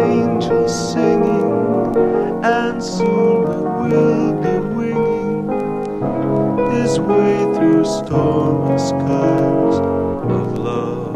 angel singing, and soon he will be winging his way through stormy skies of love.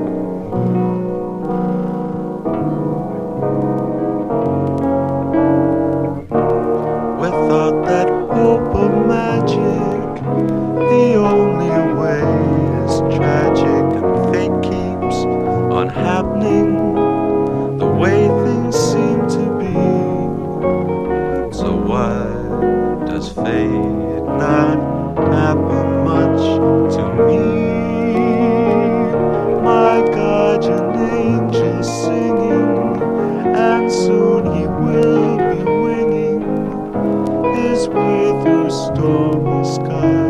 Without that hope of magic, the only way is tragic, and fate keeps on happening the way things seem to be. So why does fate not happen much to me? My guardian angel singing, and soon he will be winging his way through stormy skies.